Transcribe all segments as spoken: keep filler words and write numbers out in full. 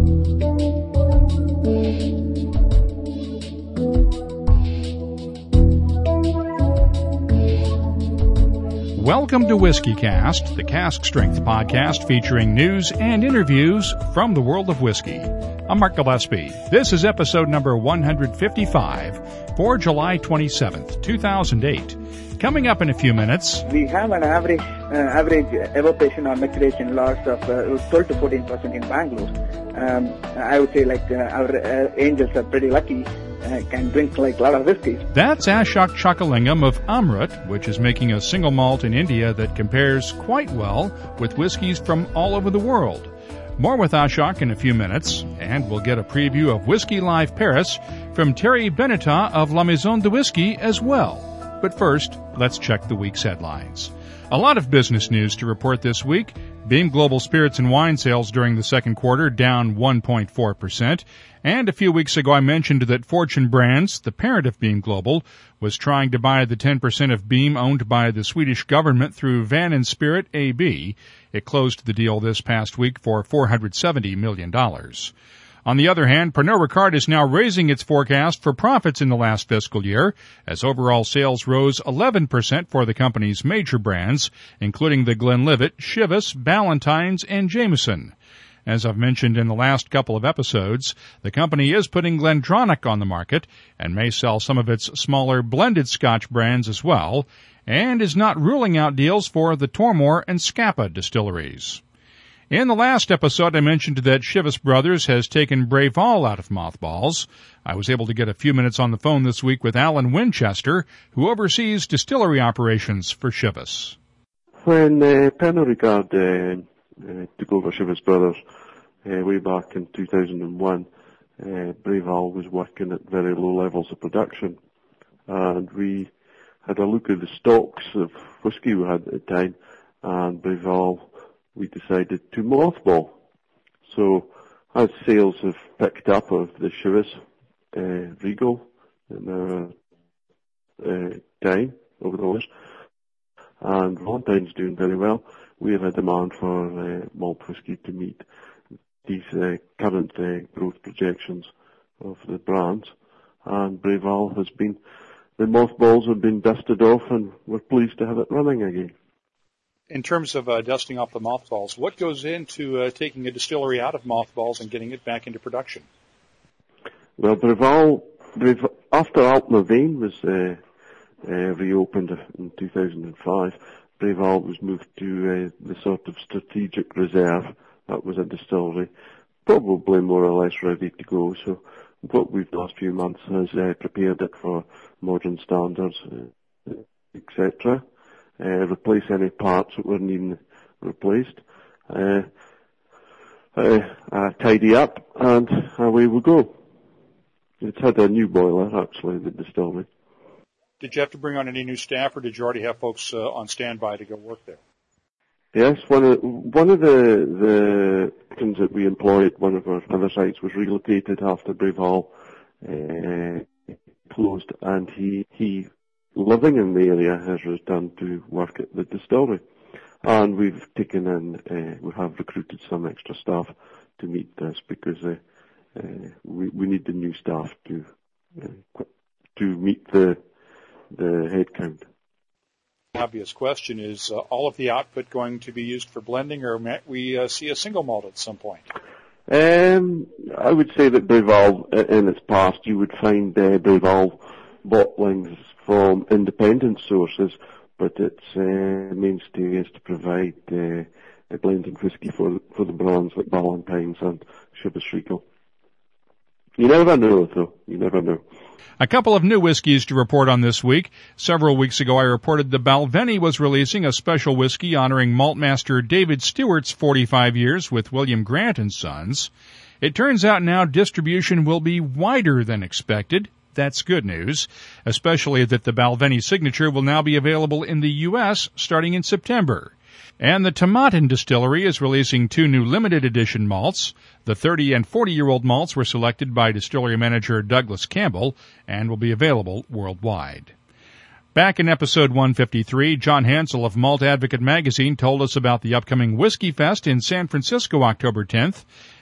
Welcome to Whiskey Cast, the cask strength podcast featuring news and interviews from the world of whiskey. I'm Mark Gillespie. This is episode number one fifty-five for July twenty-seventh, two thousand eight. Coming up in a few minutes, we have an average uh, average evaporation or maturation loss of uh, twelve to fourteen percent in Bangalore. Um, I would say like uh, our uh, angels are pretty lucky. Uh, can drink like a lot of whiskey. That's Ashok Chakalingam of Amrut, which is making a single malt in India that compares quite well with whiskeys from all over the world. More with Ashok in a few minutes, and we'll get a preview of Whiskey Live Paris from Terry Beneta of La Maison de Whiskey as well. But first, let's check the week's headlines. A lot of business news to report this week. Beam Global Spirits and Wine sales during the second quarter down one point four percent. And a few weeks ago I mentioned that Fortune Brands, the parent of Beam Global, was trying to buy the ten percent of Beam owned by the Swedish government through Van and Spirit A B. It closed the deal this past week for four hundred seventy million dollars. On the other hand, Pernod Ricard is now raising its forecast for profits in the last fiscal year, as overall sales rose eleven percent for the company's major brands, including the Glenlivet, Chivas, Ballantine's, and Jameson. As I've mentioned in the last couple of episodes, the company is putting Glendronach on the market and may sell some of its smaller blended Scotch brands as well, and is not ruling out deals for the Tormore and Scapa distilleries. In the last episode, I mentioned that Chivas Brothers has taken Breval out of mothballs. I was able to get a few minutes on the phone this week with Alan Winchester, who oversees distillery operations for Chivas. When uh, Pernod Ricard uh, uh, took over Chivas Brothers uh, way back in two thousand one, uh, Breval was working at very low levels of production, and we had a look at the stocks of whiskey we had at the time, and Breval we decided to mothball. So as sales have picked up of the Chivas uh, Regal in our uh, time over the years, and Valentine's doing very well, we have a demand for uh, malt whiskey to meet these uh, current uh, growth projections of the brands. And Breval has been, the mothballs have been dusted off, and we're pleased to have it running again. In terms of uh, dusting off the mothballs, what goes into uh, taking a distillery out of mothballs and getting it back into production? Well, Breval, Breval after Altmervein was uh, uh, reopened in two thousand five, Breval was moved to uh, the sort of strategic reserve. That was a distillery, probably more or less ready to go. So what we've done the last few months has uh, prepared it for modern standards, uh, et cetera. Uh, replace any parts that were needing replaced, uh, uh, uh, tidy up, and away we go. It's had a new boiler, actually, the distillery. Did you have to bring on any new staff, or did you already have folks uh, on standby to go work there? Yes, one of, one of the, the things that we employed at one of our other sites was relocated after Breval uh, closed, and he, he living in the area has returned to work at the distillery, and we've taken in, uh, we have recruited some extra staff to meet this because uh, uh, we, we need the new staff to uh, to meet the the headcount. The obvious question is, uh, all of the output going to be used for blending, or might we uh, see a single malt at some point? Um, I would say that Breval, in its past, you would find uh, Breval bottlings from independent sources, but its uh, mainstay is to provide uh, a blending whiskey for for the brands like Ballantine's and Chivas Regal. You never know, though. You never know. A couple of new whiskeys to report on this week. Several weeks ago, I reported the Balvenie was releasing a special whiskey honoring maltmaster David Stewart's forty-five years with William Grant and Sons. It turns out now distribution will be wider than expected. That's good news, especially that the Balvenie signature will now be available in the U S starting in September. And the Tomatin Distillery is releasing two new limited edition malts. The thirty and forty-year-old malts were selected by distillery manager Douglas Campbell and will be available worldwide. Back in episode one fifty-three, John Hansel of Malt Advocate magazine told us about the upcoming Whiskey Fest in San Francisco October tenth,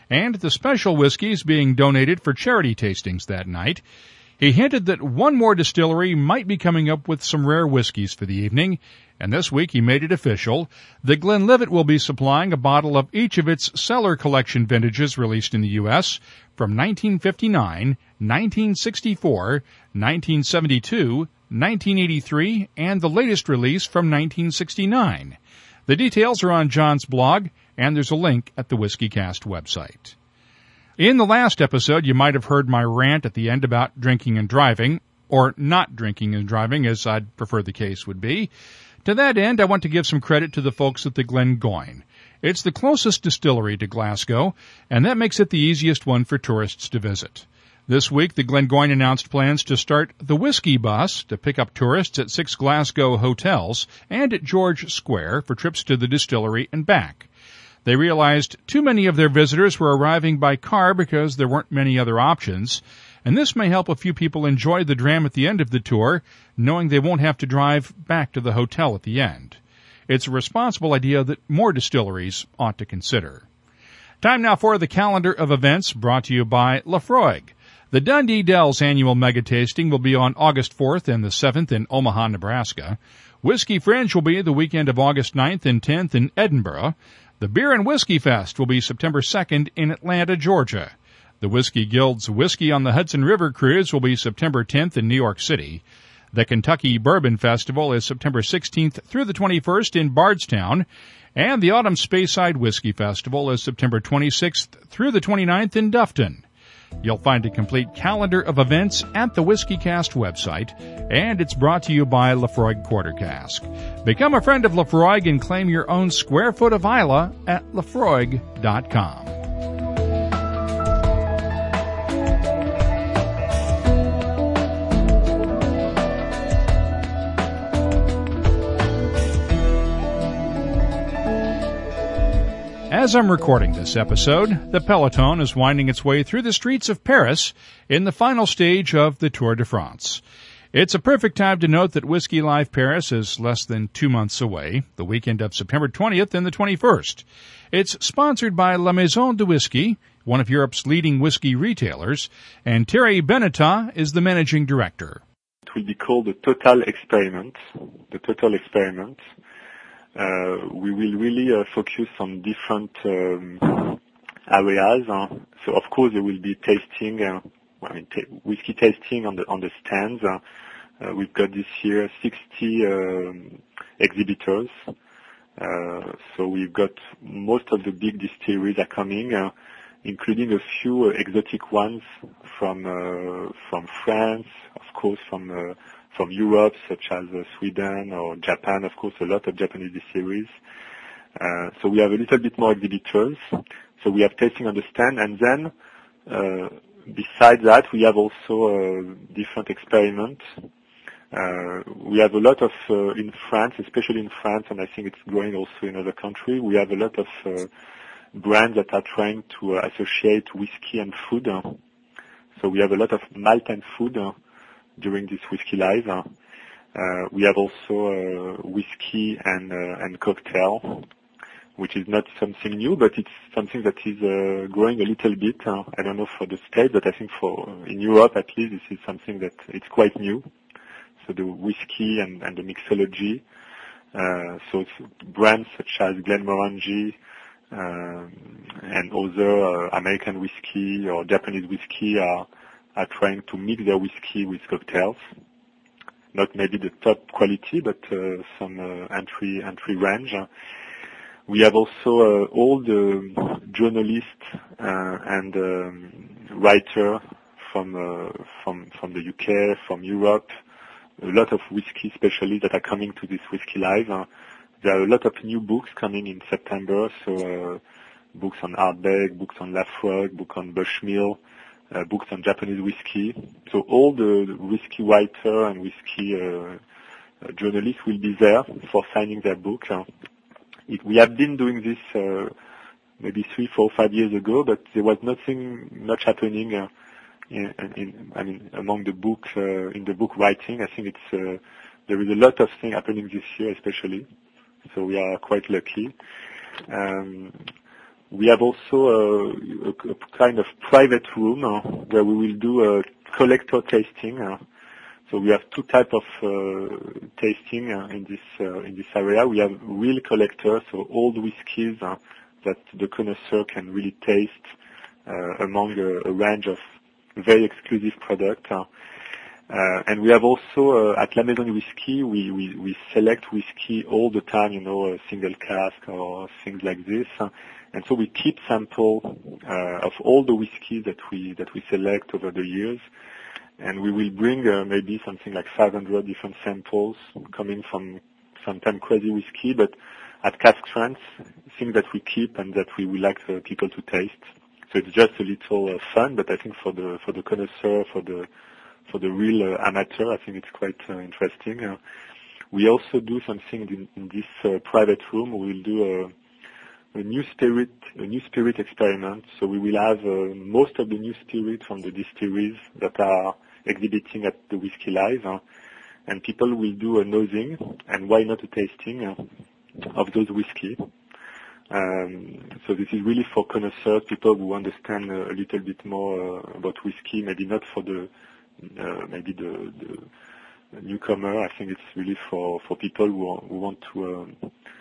and the special whiskeys being donated for charity tastings that night. He hinted that one more distillery might be coming up with some rare whiskeys for the evening, and this week he made it official. The Glenlivet will be supplying a bottle of each of its cellar collection vintages released in the U S from nineteen fifty-nine, nineteen sixty-four, nineteen seventy-two, nineteen eighty-three, and the latest release from nineteen sixty-nine. The details are on John's blog, and there's a link at the WhiskyCast website. In the last episode, you might have heard my rant at the end about drinking and driving, or not drinking and driving, as I'd prefer the case would be. To that end, I want to give some credit to the folks at the Glengoyne. It's the closest distillery to Glasgow, and that makes it the easiest one for tourists to visit. This week, the Glengoyne announced plans to start the Whiskey Bus to pick up tourists at six Glasgow hotels and at George Square for trips to the distillery and back. They realized too many of their visitors were arriving by car because there weren't many other options, and this may help a few people enjoy the dram at the end of the tour, knowing they won't have to drive back to the hotel at the end. It's a responsible idea that more distilleries ought to consider. Time now for the calendar of events brought to you by Laphroaig. The Dundee Dells annual mega tasting will be on August fourth and the seventh in Omaha, Nebraska. Whiskey Fringe will be the weekend of August ninth and tenth in Edinburgh. The Beer and Whiskey Fest will be September second in Atlanta, Georgia. The Whiskey Guild's Whiskey on the Hudson River Cruise will be September tenth in New York City. The Kentucky Bourbon Festival is September sixteenth through the twenty-first in Bardstown. And the Autumn Speyside Whiskey Festival is September twenty-sixth through the twenty-ninth in Dufton. You'll find a complete calendar of events at the WhiskyCast website, and it's brought to you by Laphroaig Quarter Cask. Become a friend of Laphroaig and claim your own square foot of Islay at laphroaig dot com. As I'm recording this episode, the peloton is winding its way through the streets of Paris in the final stage of the Tour de France. It's a perfect time to note that Whiskey Live Paris is less than two months away, the weekend of September twentieth and the twenty-first. It's sponsored by La Maison de Whisky, one of Europe's leading whiskey retailers, and Thierry Benetat is the managing director. It will be called the Total Experiment, the Total Experiment. Uh, we will really uh, focus on different um, areas. Uh, so, of course, there will be tasting, uh, I mean, t- whiskey tasting on the on the stands. Uh, uh, we've got this year sixty um, exhibitors. Uh, so we've got most of the big distilleries are coming, uh, including a few uh, exotic ones from uh, from France, of course, from uh, from Europe, such as uh, Sweden or Japan, of course, a lot of Japanese distilleries. Uh, so we have a little bit more exhibitors. So we have tasting on the stand, and then uh, besides that, we have also uh, different experiments. Uh, we have a lot of, uh, in France, especially in France, and I think it's growing also in other countries, we have a lot of uh, brands that are trying to uh, associate whiskey and food. So we have a lot of malt and food uh, during this Whiskey Live. Uh, we have also uh, whiskey and uh, and cocktail, which is not something new, but it's something that is uh, growing a little bit. Uh, I don't know for the States, but I think for in Europe at least, this is something that it's quite new. So the whiskey and, and the mixology. Uh, so it's brands such as Glenmorangie uh, and other uh, American whiskey or Japanese whiskey are are trying to mix their whiskey with cocktails. Not maybe the top quality, but uh, some uh, entry entry range. We have also uh, all the journalists uh, and um, writers from uh, from from the U K, from Europe. A lot of whiskey specialists that are coming to this Whiskey Live. Uh, there are a lot of new books coming in September. So uh, books on Ardbeg, books on Laphroaig, book on Bushmill. Uh, books on Japanese whiskey. So all the whiskey writer and whiskey uh, uh, journalists will be there for signing their book. Uh, it, we have been doing this uh, maybe three, four, five years ago, but there was nothing much happening. Uh, in, in, I mean, among the book uh, in the book writing, I think it's uh, there is a lot of things happening this year, especially. So we are quite lucky. Um, we have also uh, a, a kind of private room uh, where we will do a collector tasting. Uh, so we have two types of uh, tasting uh, in this uh, in this area. We have real collectors, so old whiskies uh, that the connoisseur can really taste uh, among a, a range of very exclusive products. Uh, uh, and we have also uh, at La Maison Whisky, we, we, we select whiskey all the time, you know, a single cask or things like this. Uh, and so we keep sample uh, of all the whiskey that we that we select over the years. And we will bring uh, maybe something like five hundred different samples coming from sometimes crazy whiskey, but at cask strength, things that we keep and that we would like uh, people to taste. So it's just a little uh, fun, but I think for the for the connoisseur, for the for the real uh, amateur, I think it's quite uh, interesting. Uh, we also do something in, in this uh, private room. We'll do a, a new spirit, a new spirit experiment. So we will have uh, most of the new spirit from the distilleries that are exhibiting at the Whisky Live, uh, and people will do a nosing and why not a tasting uh, of those whiskey. Um, so this is really for connoisseurs, people who understand uh, a little bit more uh, about whiskey, maybe not for the uh, maybe the, the newcomer. I think it's really for, for people who, are, who want to um,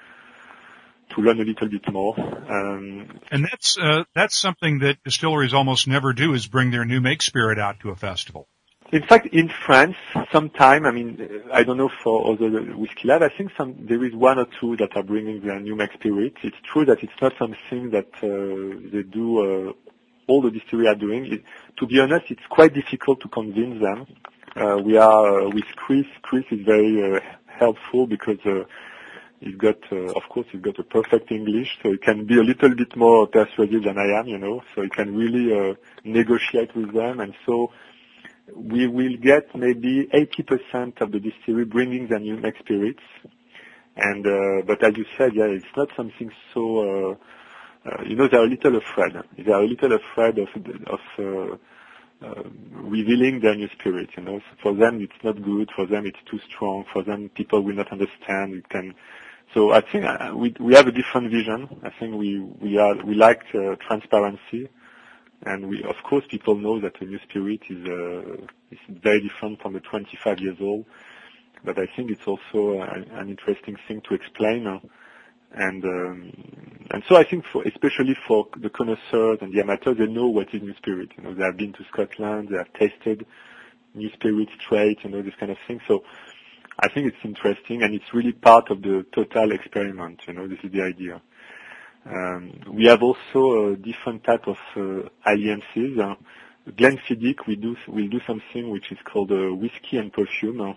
to learn a little bit more. Um, and that's uh, that's something that distilleries almost never do, is bring their new make spirit out to a festival. In fact, in France, sometime, I mean, I don't know for other Whisky Live, I think some, there is one or two that are bringing their new make spirit. It's true that it's not something that uh, they do, uh, all the distilleries are doing. It, to be honest, it's quite difficult to convince them. Uh, we are, uh, with Chris, Chris is very uh, helpful because uh, he's got, uh, of course, he's got a perfect English, so he can be a little bit more persuasive than I am, you know, so he can really uh, negotiate with them, and so we will get maybe eighty percent of the distillery bringing their new make spirits. And, uh, but as you said, yeah, it's not something so, uh, uh, you know, they're a little afraid. They are a little afraid of, of, uh, uh, revealing their new spirit, you know. So for them, it's not good. For them, it's too strong. For them, people will not understand. It can, so I think uh, we, we have a different vision. I think we, we are, we like uh, transparency. And we, of course, people know that a new spirit is, uh, is very different from the twenty-five years old. But I think it's also an, an interesting thing to explain. Uh, and um, and so I think, for, especially for the connoisseurs and the amateurs, they know what is new spirit. You know, they have been to Scotland, they have tasted new spirit straight, you know, this kind of thing. So I think it's interesting, and it's really part of the total experiment. You know, this is the idea. Um, we have also a different type of uh, alliances. Uh, Glenfiddich, we do will do something which is called uh, whiskey and perfume. Uh,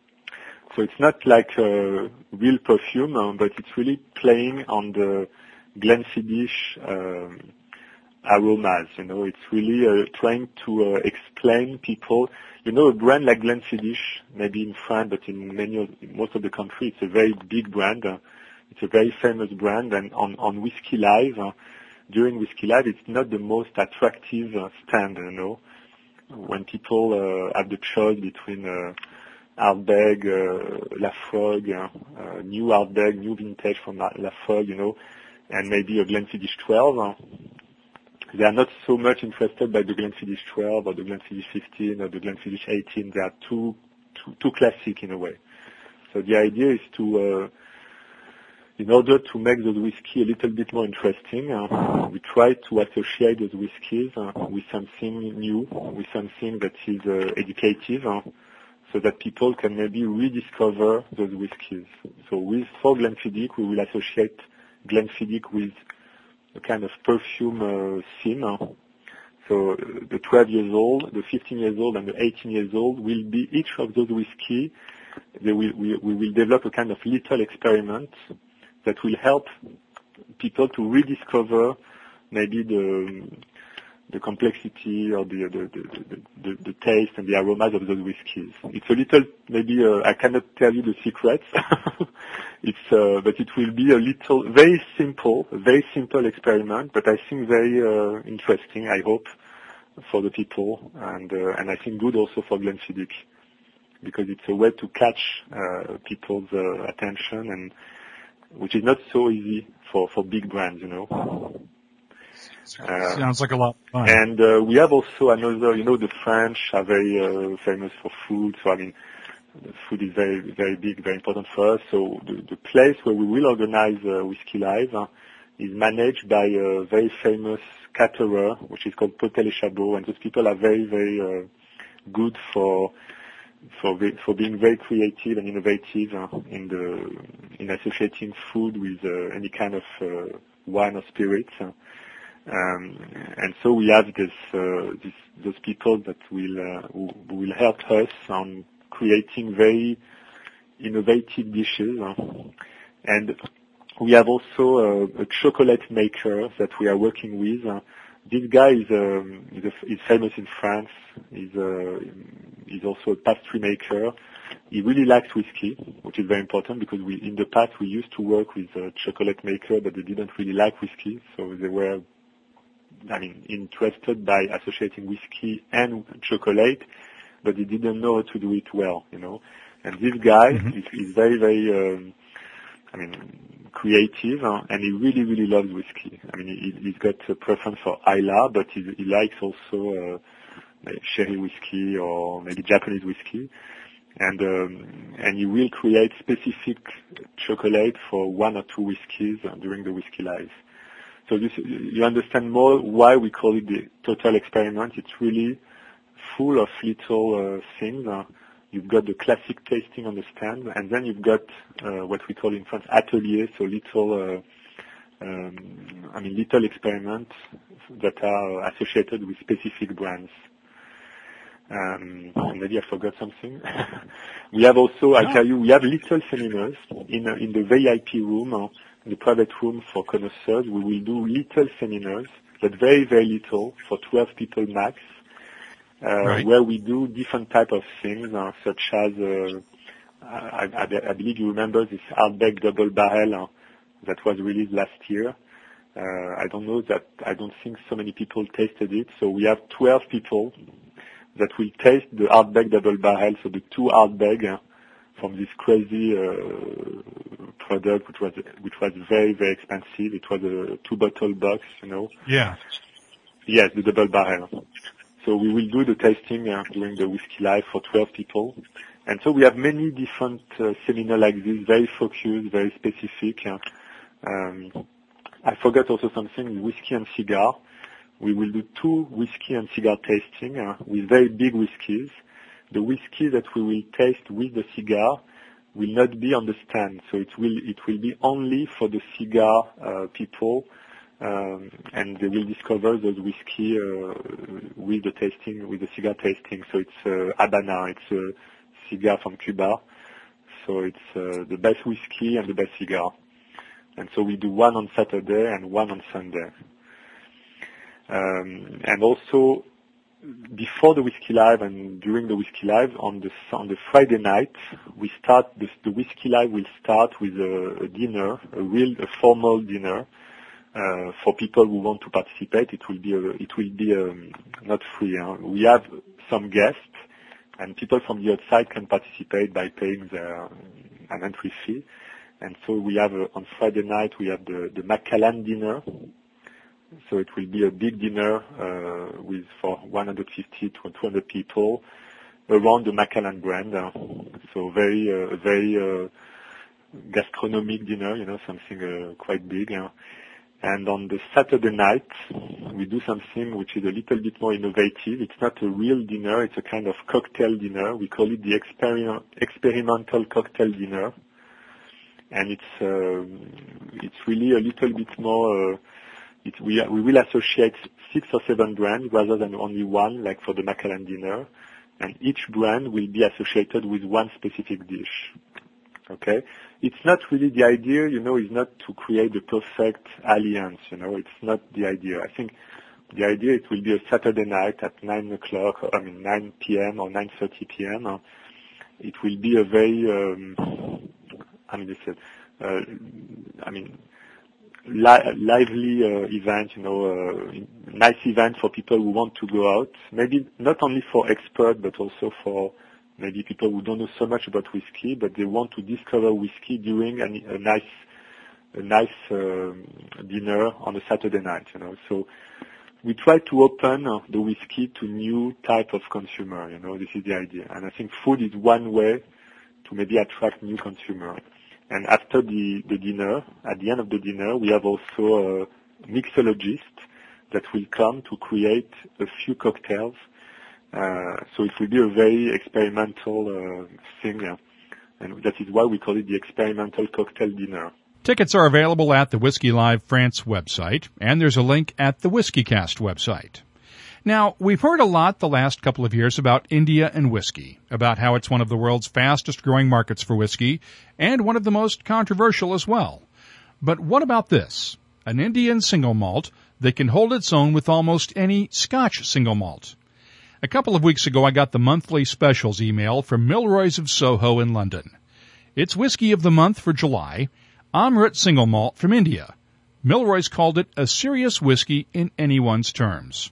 so it's not like uh, real perfume, uh, but it's really playing on the Glenfiddich um, aromas. You know, it's really uh, trying to uh, explain people. You know, a brand like Glenfiddich, maybe in France, but in many of, most of the country, it's a very big brand. Uh, It's a very famous brand, and on, on Whisky Live, uh, during Whisky Live, it's not the most attractive uh, stand, you know, when people uh, have the choice between uh, Ardbeg, uh, Laphroaig, uh, uh, new Ardbeg, new vintage from Laphroaig, you know, and maybe a Glenfiddich twelve. Uh, they are not so much interested by the Glenfiddich twelve or the Glenfiddich fifteen or the Glenfiddich eighteen. They are too, too, too classic in a way. So the idea is to, uh, in order to make those whiskey a little bit more interesting, uh, we try to associate those whiskies uh, with something new, with something that is uh, educative, uh, so that people can maybe rediscover those whiskies. So with for Glenfiddich, we will associate Glenfiddich with a kind of perfume uh, theme. Uh, so uh, the twelve years old, the fifteen years old, and the eighteen years old will be each of those whiskey. They will, we, we will develop a kind of little experiment that will help people to rediscover maybe the the complexity or the the, the, the, the taste and the aromas of those whiskies. It's a little, maybe uh, I cannot tell you the secrets. It's uh, but it will be a little, very simple, very simple experiment, but I think very uh, interesting, I hope, for the people, and uh, and I think good also for Glenfiddich, because it's a way to catch uh, people's uh, attention, and which is not so easy for, for big brands, you know. Uh, Sounds like a lot of fun. And uh, we have also another, you know, the French are very uh, famous for food. So I mean, the food is very, very big, very important for us. So the, the place where we will organize uh, Whiskey Live uh, is managed by a very famous caterer, which is called Potel et Chabot. And those people are very, very uh, good for for for being very creative and innovative uh, in the in associating food with uh, any kind of uh, wine or spirits. Uh, Um, and so we have this, uh, this, those people that will, uh, who will help us on creating very innovative dishes. Uh, and we have also a, a chocolate maker that we are working with. Uh, this guy is, um, is, a, is famous in France. He's, uh, he's also a pastry maker. He really likes whiskey, which is very important because we, in the past, we used to work with a chocolate maker, but they didn't really like whiskey, so they were I mean, interested by associating whiskey and chocolate, but he didn't know how to do it well, you know. And this guy mm-hmm. is, is very, very, um, I mean, creative, uh, and he really, really loves whiskey. I mean, he, he's got a preference for Islay, but he, he likes also uh, like sherry whiskey or maybe Japanese whiskey. And um, and he will create specific chocolate for one or two whiskeys uh, during the Whiskey Live. So this, you understand more why we call it the total experiment. It's really full of little uh, things. Uh, you've got the classic tasting on the stand, and then you've got uh, what we call in France ateliers, so little, uh, um, I mean, little experiments that are associated with specific brands. Um, maybe I forgot something. We have also, I tell you, we have little seminars in uh, in the V I P room. Uh, In the private room for connoisseurs, we will do little seminars, but very, very little, for twelve people max, uh, right. where we do different type of things, uh, such as, uh, I, I, I believe you remember this Ardbeg double barrel uh, that was released last year. Uh, I don't know that, I don't think so many people tasted it, so we have twelve people that will taste the Ardbeg double barrel, so the two Ardbeg uh, from this crazy uh, product, which was which was very, very expensive. It was a two-bottle box, you know. Yeah. Yes, the double barrel. So we will do the tasting uh, during the Whiskey Live for twelve people. And so we have many different uh, seminars like this, very focused, very specific. Uh, um, I forgot also something, whiskey and cigar. We will do two whiskey and cigar tasting uh, with very big whiskeys. The whiskey that we will taste with the cigar will not be on the stand, so it will it will be only for the cigar uh, people, um, and they will discover those whiskey uh, with the tasting, with the cigar tasting. So it's uh, Habana, it's a cigar from Cuba, so it's uh, the best whiskey and the best cigar. And so we do one on Saturday and one on Sunday, um, and also. Before the Whiskey Live and during the Whiskey Live, on the on the Friday night, we start the, the Whiskey Live will start with a, a dinner, a real a formal dinner uh, for people who want to participate. It will be a, it will be um, not free. Huh? We have some guests, and people from the outside can participate by paying their an entry fee. And so we have uh, on Friday night we have the the Macallan dinner. So it will be a big dinner uh, with for one hundred fifty to two hundred people around the Macallan brand. Uh, so very, uh, very uh, gastronomic dinner, you know, something uh, quite big. Uh. And on the Saturday night, we do something which is a little bit more innovative. It's not a real dinner; it's a kind of cocktail dinner. We call it the experiment, experimental cocktail dinner, and it's uh, it's really a little bit more. Uh, It, we, we will associate six or seven brands rather than only one, like for the Macallan dinner, and each brand will be associated with one specific dish. Okay? It's not really the idea, you know, is not to create the perfect alliance, you know, it's not the idea. I think the idea it will be a Saturday night at nine o'clock, I mean nine p.m. or nine thirty p.m. It will be a very, um, I mean, it's a, uh, I mean, Li- lively uh, event, you know, uh, nice event for people who want to go out. Maybe not only for experts, but also for maybe people who don't know so much about whiskey, but they want to discover whiskey during an, a nice a nice uh, dinner on a Saturday night, you know. So we try to open uh, the whiskey to new type of consumer, you know. This is the idea. And I think food is one way to maybe attract new consumer. And after the, the dinner, at the end of the dinner, we have also a mixologist that will come to create a few cocktails. Uh, so it will be a very experimental uh, thing, uh, and that is why we call it the experimental cocktail dinner. Tickets are available at the Whiskey Live France website, and there's a link at the WhiskeyCast website. Now, we've heard a lot the last couple of years about India and whiskey, about how it's one of the world's fastest growing markets for whiskey, and one of the most controversial as well. But what about this? An Indian single malt that can hold its own with almost any Scotch single malt. A couple of weeks ago, I got the monthly specials email from Milroy's of Soho in London. It's Whiskey of the Month for July, Amrut Single Malt from India. Milroy's called it a serious whiskey in anyone's terms.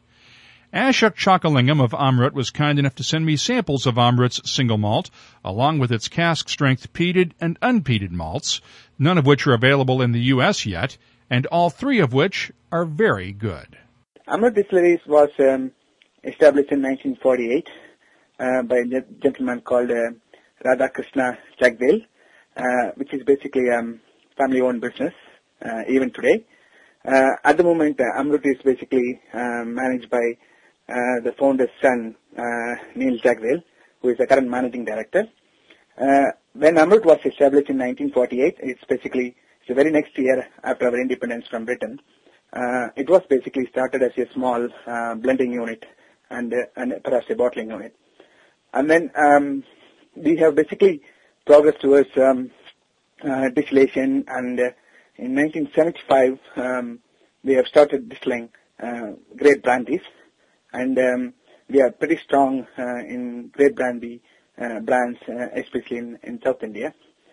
Ashok Chakalingam of Amrut was kind enough to send me samples of Amrut's single malt, along with its cask-strength peated and unpeated malts, none of which are available in the U S yet, and all three of which are very good. Amrut Distilleries was um, established in nineteen forty-eight uh, by a gentleman called uh, Radhakrishna Jagdale, uh, which is basically a um, family-owned business, uh, even today. Uh, at the moment, uh, Amrut is basically uh, managed by uh, the founder's son, uh, Neil Jagdale, who is the current managing director. Uh, when Amrut was established in nineteen forty-eight, it's basically the very next year after our independence from Britain. Uh, it was basically started as a small uh, blending unit and, uh, and perhaps a bottling unit. And then um, we have basically progressed towards um, uh, distillation, and uh, in nineteen seventy-five um, we have started distilling uh, great brandies, and um, we are pretty strong uh, in great brandy uh, brands, uh, especially in, in South India.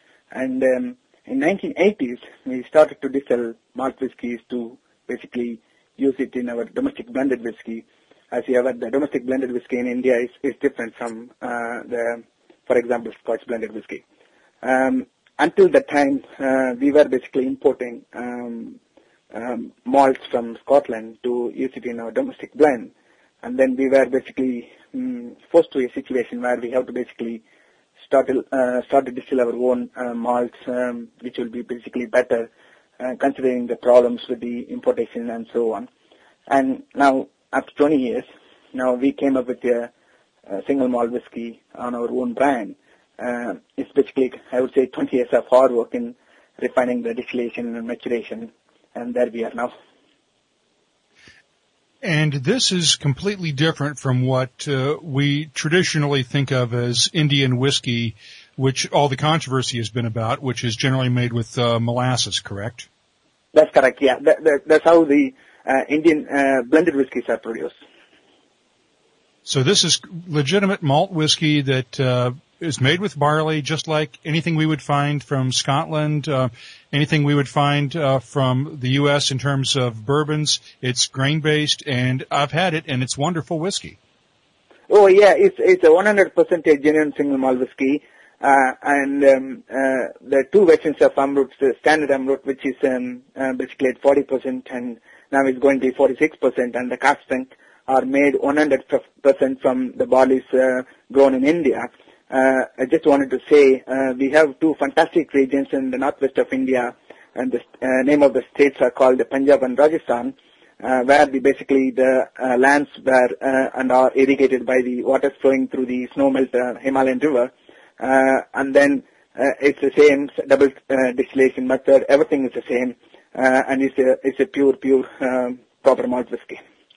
And um, in nineteen eighties, we started to distill malt whiskies to basically use it in our domestic blended whiskey. As you have, the domestic blended whiskey in India is, is different from uh, the, for example, Scotch blended whiskey. Um, until that time, uh, we were basically importing um, um, malts from Scotland to use it in our domestic blend. And then we were basically um, forced to a situation where we have to basically start to, uh, start to distill our own uh, malts, um, which will be basically better, uh, considering the problems with the importation and so on. And now, after twenty years, now we came up with a, a single malt whiskey on our own brand. Uh, it's basically, I would say, twenty years of hard work in refining the distillation and maturation, and there we are now. And this is completely different from what uh, we traditionally think of as Indian whiskey, which all the controversy has been about, which is generally made with uh, molasses, correct? That's correct, yeah. That, that, that's how the uh, Indian uh, blended whiskeys are produced. So this is legitimate malt whiskey that uh, is made with barley, just like anything we would find from Scotland, uh, anything we would find uh, from the U S in terms of bourbons. It's grain-based, and I've had it, and it's wonderful whiskey. Oh, yeah, it's it's a one hundred percent genuine single malt whiskey. Uh, and um, uh, the two versions of Amrut, the standard Amrut, which is um, uh, basically at forty percent, and now it's going to be forty-six percent, and the cask strength are made one hundred percent from the barleys uh, grown in India. Uh, I just wanted to say uh, we have two fantastic regions in the northwest of India, and the uh, name of the states are called the Punjab and Rajasthan, uh, where the, basically the uh, lands were uh, and are irrigated by the water flowing through the snow melt uh, Himalayan river. Uh, and then uh, it's the same double uh, distillation method. Everything is the same, uh, and it's a it's a pure pure um, proper malt whiskey.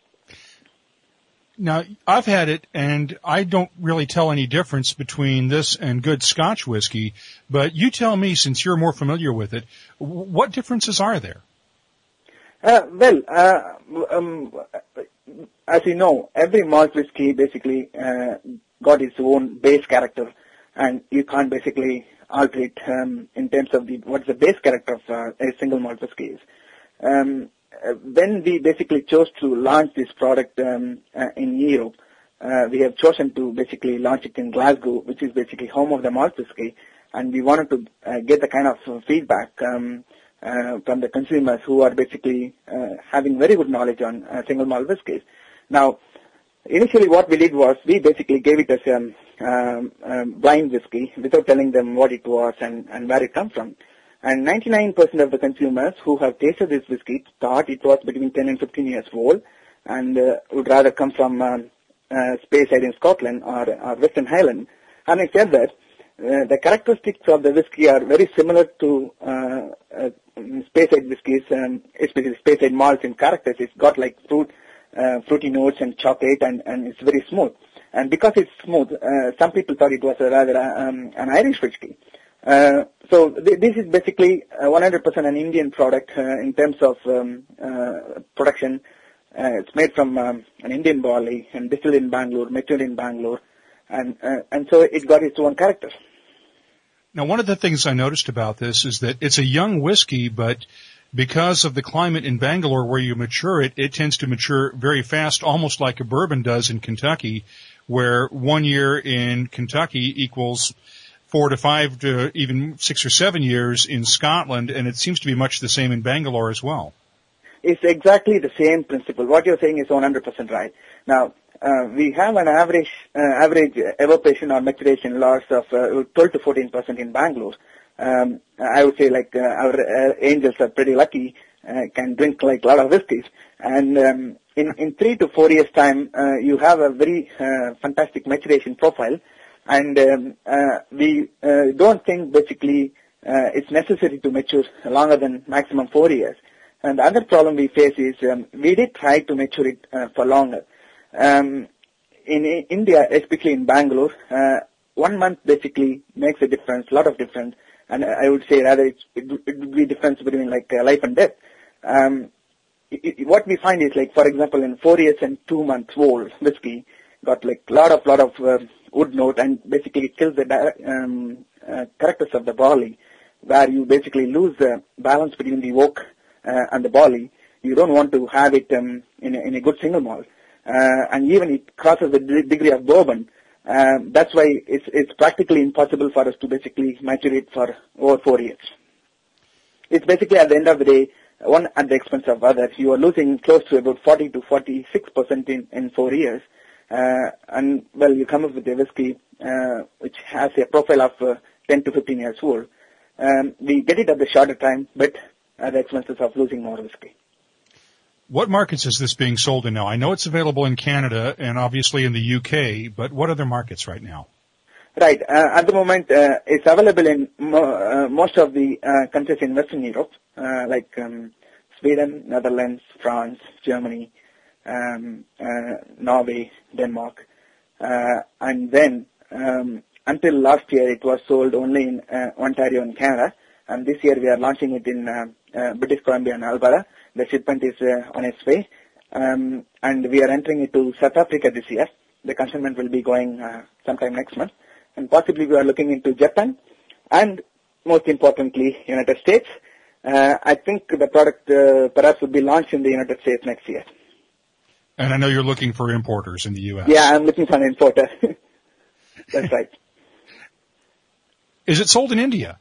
Now, I've had it, and I don't really tell any difference between this and good Scotch whiskey, but you tell me, since you're more familiar with it, what differences are there? Uh, well, uh, um, as you know, every malt whiskey basically uh, got its own base character, and you can't basically alter it um, in terms of the what's the base character of uh, a single malt whiskey is. Um, Uh, when we basically chose to launch this product um, uh, in Europe, uh, we have chosen to basically launch it in Glasgow, which is basically home of the malt whiskey, and we wanted to uh, get the kind of uh, feedback um, uh, from the consumers who are basically uh, having very good knowledge on uh, single malt whiskies. Now, initially what we did was we basically gave it as a um, um, um, blind whiskey without telling them what it was and, and where it comes from. And ninety-nine percent of the consumers who have tasted this whiskey thought it was between ten and fifteen years old and uh, would rather come from um, uh, Speyside in Scotland or, or Western Highland. Having said that, uh, the characteristics of the whiskey are very similar to uh, uh, Speyside whiskies, um, especially Speyside malts in characters. It's got like fruit, uh, fruity notes and chocolate, and, and it's very smooth. And because it's smooth, uh, some people thought it was a rather um, an Irish whiskey. Uh, so th- this is basically uh, one hundred percent an Indian product uh, in terms of um, uh, production. Uh, it's made from um, an Indian barley and distilled in Bangalore, matured in Bangalore, and uh, and so it got its own character. Now, one of the things I noticed about this is that it's a young whiskey, but because of the climate in Bangalore where you mature it, it tends to mature very fast, almost like a bourbon does in Kentucky, where one year in Kentucky equals four to five to even six or seven years in Scotland, and it seems to be much the same in Bangalore as well. It's exactly the same principle. What you're saying is one hundred percent right. Now, uh, we have an average uh, average evaporation or maturation loss of uh, twelve to fourteen percent in Bangalore. Um, I would say like uh, our uh, angels are pretty lucky, uh, can drink like a lot of whiskeys. And um, in, in three to four years' time, uh, you have a very uh, fantastic maturation profile. And um, uh, we uh, don't think basically uh, it's necessary to mature longer than maximum four years. And the other problem we face is um, we did try to mature it uh, for longer. Um, in, in India, especially in Bangalore, uh, one month basically makes a difference, a lot of difference. And I would say rather it's, it, it would be difference between like uh, life and death. Um, it, it, what we find is like, for example, in four years and two months old whiskey got like a lot of lot of uh, wood note, and basically it kills the um, uh, characters of the barley, where you basically lose the balance between the oak uh, and the barley. You don't want to have it um, in, a, in a good single malt, uh, and even it crosses the d- degree of bourbon. Um, that's why it's, it's practically impossible for us to basically mature it for over four years. It's basically at the end of the day, one at the expense of other. You are losing close to about forty to forty-six percent in, in four years. Uh, and, well, you come up with a whiskey uh, which has a profile of uh, ten to fifteen years old. Um, we get it at the shorter time, but at the expenses of losing more whiskey. What markets is this being sold in now? I know it's available in Canada and obviously in the U K, but what other markets right now? Right. Uh, at the moment, uh, it's available in mo- uh, most of the uh, countries in Western Europe, uh, like um, Sweden, Netherlands, France, Germany, um, uh, Norway, Denmark. Uh, and then, um, until last year, it was sold only in uh, Ontario and Canada. And this year, we are launching it in uh, uh, British Columbia and Alberta. The shipment is uh, on its way. Um, and we are entering into South Africa this year. The consignment will be going uh, sometime next month. And possibly we are looking into Japan and, most importantly, United States. Uh, I think the product uh, perhaps will be launched in the United States next year. And I know you're looking for importers in the U S. Yeah, I'm looking for an importer. That's right. Is it sold in India?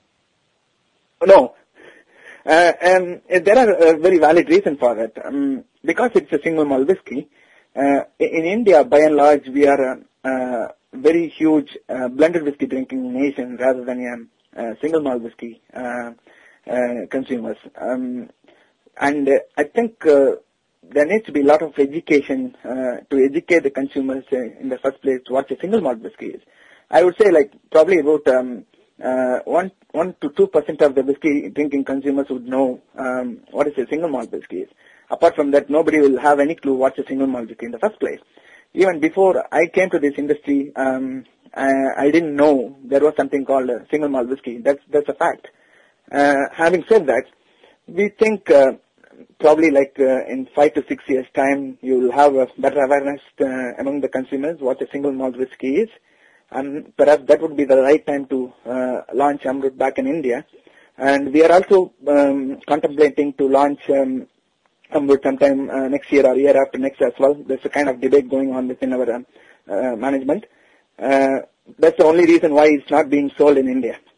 No. Uh, and there are a very valid reason for that. Um, because it's a single malt whiskey, uh, in India, by and large, we are a uh, very huge uh, blended whiskey drinking nation rather than a uh, single malt whiskey uh, uh, consumers. Um, and uh, I think uh, there needs to be a lot of education uh, to educate the consumers uh, in the first place what a single malt whiskey is. I would say like probably about um, uh, one one to two percent of the whiskey drinking consumers would know um, what is a single malt whiskey is. Apart from that, nobody will have any clue what's a single malt whiskey in the first place. Even before I came to this industry, um, I, I didn't know there was something called a single malt whiskey. That's that's a fact. Uh, having said that, we think uh, probably like uh, in five to six years' time, you will have a better awareness uh, among the consumers what a single malt whiskey is, and perhaps that would be the right time to uh, launch Amrut back in India. And we are also um, contemplating to launch um, Amrut sometime uh, next year or year after next as well. There's a kind of debate going on within our um, uh, management. Uh, that's the only reason why it's not being sold in India.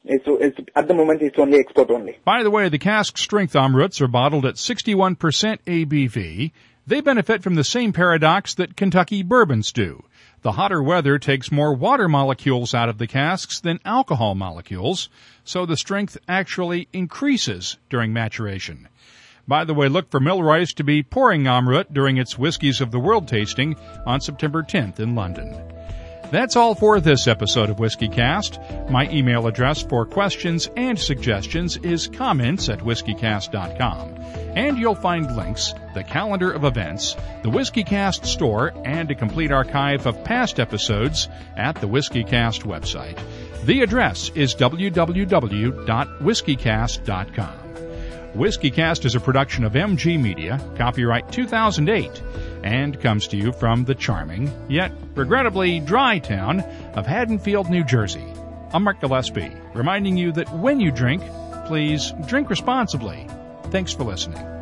It's, it's at the moment it's only export only. By the way, the cask strength Amruts are bottled at sixty-one percent A B V. They benefit from the same paradox that Kentucky bourbons do. The hotter weather takes more water molecules out of the casks than alcohol molecules, so the strength actually increases during maturation. By the way, look for Millroy's to be pouring Amrut during its Whiskies of the World tasting on September tenth in London. That's all for this episode of WhiskeyCast. My email address for questions and suggestions is comments at whiskeycast dot com. And you'll find links, the calendar of events, the WhiskeyCast store, and a complete archive of past episodes at the WhiskeyCast website. The address is w w w dot whiskeycast dot com. WhiskeyCast is a production of M G Media, copyright two thousand eight, and comes to you from the charming, yet regrettably dry town of Haddonfield, New Jersey. I'm Mark Gillespie, reminding you that when you drink, please drink responsibly. Thanks for listening.